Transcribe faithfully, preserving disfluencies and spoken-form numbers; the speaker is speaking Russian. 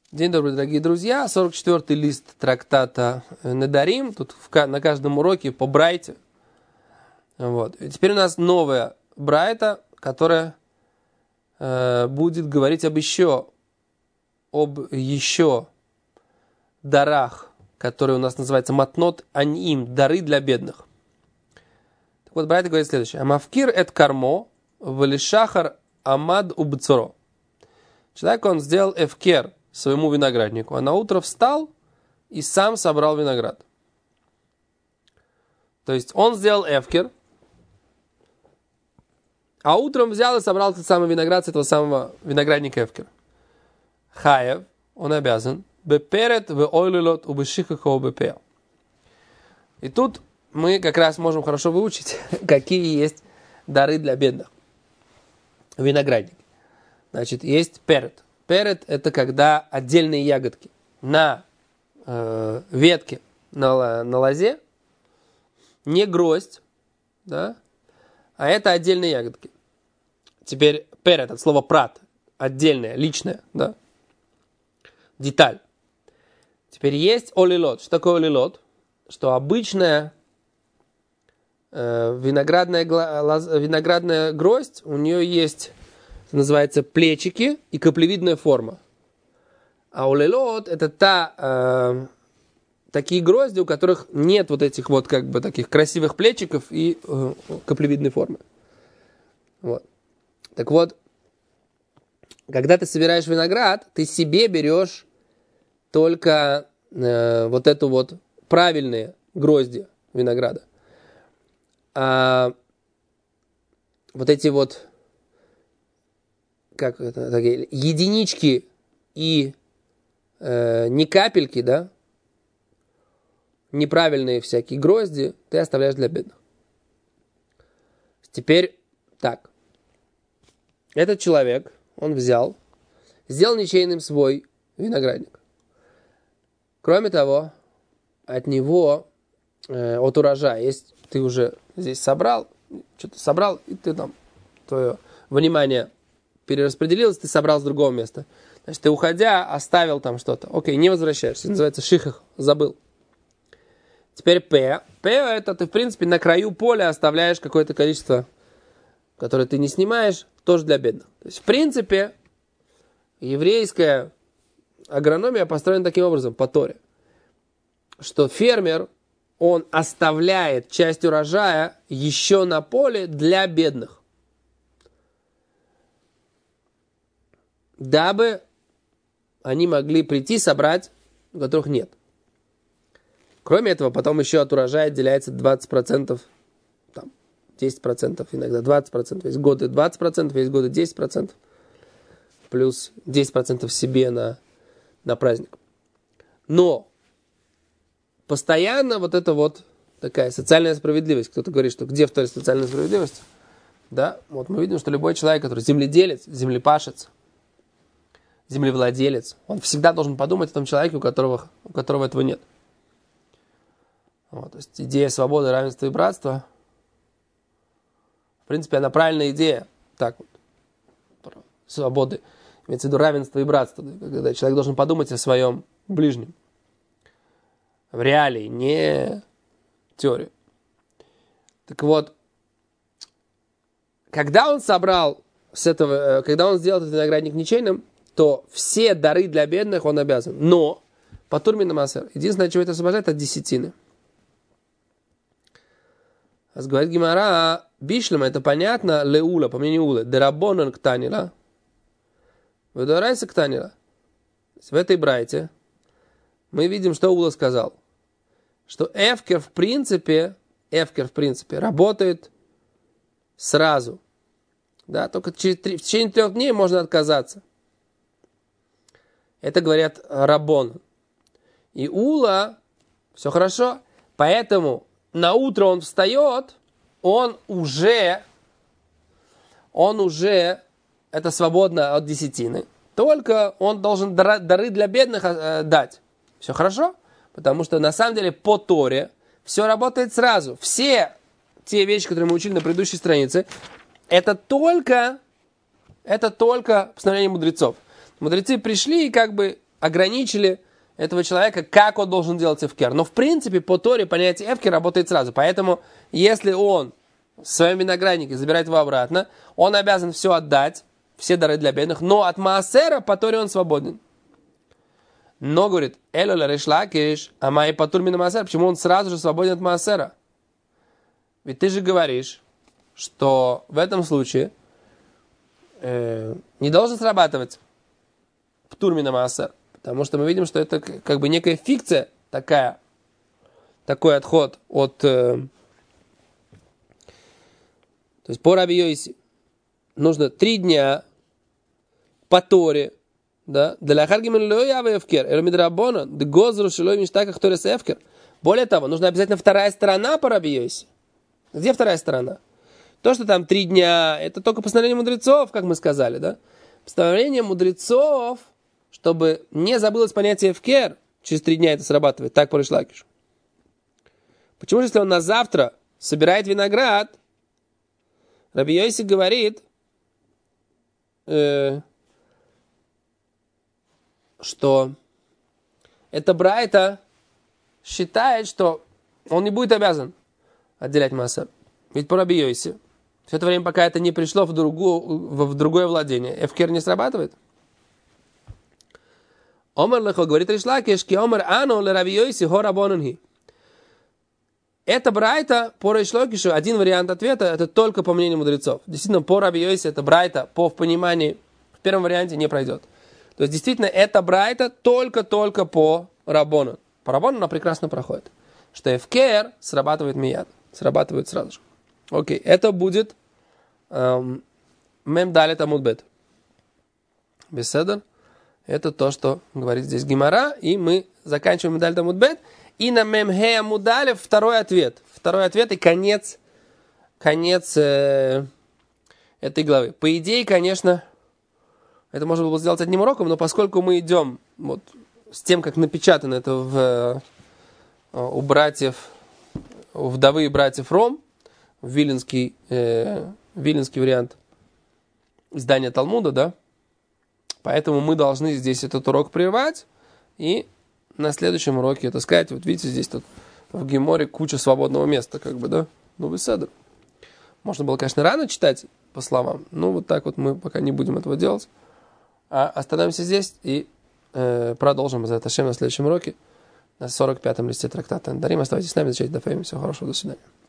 День добрый, дорогие друзья. сорок четвёртый лист трактата Недарим. Тут в, на каждом уроке по брайте. Вот. И теперь у нас новая брайта, которая э, будет говорить об еще, об еще дарах, которые у нас называются матнот аним, дары для бедных. Так вот, брайта говорит следующее. Амавкир эт кармо, валишахар амад убцоро. Человек, он сделал эфкер своему винограднику, а на утро встал и сам собрал виноград. То есть он сделал эфкер, а утром взял и собрал тот самый виноград с этого самого виноградника эфкер. Хаев, он обязан, беперет в ойлилот убышихахо бепеа. И тут мы как раз можем хорошо выучить, какие есть дары для бедных. Виноградники. Значит, есть перет. Перет – это когда отдельные ягодки на э, ветке, на, на лозе, не гроздь, да, а это отдельные ягодки. Теперь перет – от слова прат, отдельное, личное, да, деталь. Теперь есть олилот. Что такое олилот? Что обычная э, виноградная, лоз, виноградная гроздь, у нее есть... называется плечики и каплевидная форма. А олилот это та, э, такие грозди, у которых нет вот этих вот как бы таких красивых плечиков и э, каплевидной формы. Вот. Так вот, когда ты собираешь виноград, ты себе берешь только э, вот эту вот правильные грозди винограда. А вот эти вот как это, такие единички и э, не капельки, да, неправильные всякие грозди ты оставляешь для бедных. Теперь так. Этот человек, он взял, сделал ничейным свой виноградник. Кроме того, от него, э, от урожая, есть, ты уже здесь собрал, что-то собрал, и ты там, твое внимание перераспределилось, ты собрал с другого места. Значит, ты, уходя, оставил там что-то. Окей, не возвращаешься. Это называется шихах, забыл. Теперь П. П это ты, в принципе, на краю поля оставляешь какое-то количество, которое ты не снимаешь, тоже для бедных. То есть, в принципе, еврейская агрономия построена таким образом, по Торе, что фермер, он оставляет часть урожая еще на поле для бедных. Дабы они могли прийти, собрать, у которых нет. Кроме этого, потом еще от урожая отделяется двадцать процентов, там, десять процентов, иногда двадцать процентов. Есть годы двадцать процентов, есть годы десять процентов. Плюс десять процентов себе на, на праздник. Но постоянно вот это вот такая социальная справедливость. Кто-то говорит, что где в Торе социальная справедливость? Да, вот мы видим, что любой человек, который земледелец, землепашец, землевладелец, он всегда должен подумать о том человеке, у которого, у которого этого нет. Вот, то есть идея свободы, равенства и братства, в принципе, она правильная идея. Так вот, свободы, имеется в виду равенство и братство, когда человек должен подумать о своем ближнем. В реалии, не теорию. Так вот, когда он собрал с этого, когда он сделал этот виноградник ничейным, то все дары для бедных он обязан. Но, по турмину массер, единственное, чего это освобождает, от десятины. А говорит Гемара, бишлема, это понятно, леула, по мнению Улы, дерабонан ктанила, выдорайся ктанила. В этой брайте мы видим, что Ула сказал, что эфкер в принципе, эфкер в принципе работает сразу. Да, только через три, в течение трех дней можно отказаться. Это говорят Раббон. И Ула, все хорошо, поэтому на утро он встает, он уже, он уже, это свободно от десятины, только он должен дары для бедных э, дать. Все хорошо? Потому что на самом деле по Торе все работает сразу. Все те вещи, которые мы учили на предыдущей странице, это только, это только постановление мудрецов. Мудрецы пришли и как бы ограничили этого человека, как он должен делать эфкер. Но в принципе по Торе понятие эфкер работает сразу. Поэтому если он в своем винограднике забирает его обратно, он обязан все отдать, все дары для бедных, но от маасера по Торе он свободен. Но, говорит, элоля решлакиш, а май патур мина маасера, почему он сразу же свободен от маасера? Ведь ты же говоришь, что в этом случае э, не должен срабатывать птур мина маасер. Потому что мы видим, что это как бы некая фикция такая, такой отход от... Э, то есть по Раби Йоси нужно три дня по Торе, да, для харгимен лоява эфкер, эломидрабона, дгозру шилой миштака хторес эфкер. Более того, нужна обязательно вторая сторона по Раби Йоси. Где вторая сторона? То, что там три дня, это только постановление мудрецов, как мы сказали, да? Постановление мудрецов, чтобы не забылось понятие эфкер, через три дня это срабатывает, так по Рейш Лакишу. Почему же, если он на завтра собирает виноград, Раби Йоси говорит, э, что эта брайта считает, что он не будет обязан отделять маасер. Ведь по Раби Йоси все это время, пока это не пришло в, другую, в другое владение, эфкер не срабатывает. Омар лехо, говорит Рейш Лакиш, ки омар ано ле Раби Йоси хо рабонунхи. Это брайта по Рейш Лакишу, один вариант ответа, это только по мнению мудрецов. Действительно, по Раби Йоси это брайта, по в понимании, в первом варианте не пройдет. То есть, действительно, это брайта только-только по рабону. По рабону она прекрасно проходит. Что эфкер срабатывает мияд, срабатывает сразу же. Окей, это будет эм, мем далит амуд бет. Беседер. Это то, что говорит здесь Гемара, и мы заканчиваем мем далит амуд бет. И на мем хе амуд алеф второй ответ. Второй ответ и конец, конец э, этой главы. По идее, конечно, это можно было сделать одним уроком, но поскольку мы идем вот с тем, как напечатано это в, у братьев, у вдовы и братьев Ром, виленский, э, виленский вариант издания Талмуда, да, поэтому мы должны здесь этот урок прервать и на следующем уроке это сказать. Вот видите, здесь тут в Геморе куча свободного места, как бы, да, ну, беседа. Можно было, конечно, рано читать по словам, но вот так вот мы пока не будем этого делать. А остановимся здесь и э, продолжим за это на следующем уроке на сорок пятом листе трактата Дарим. Оставайтесь с нами, изучайте Дафаим. Всего хорошего, до свидания.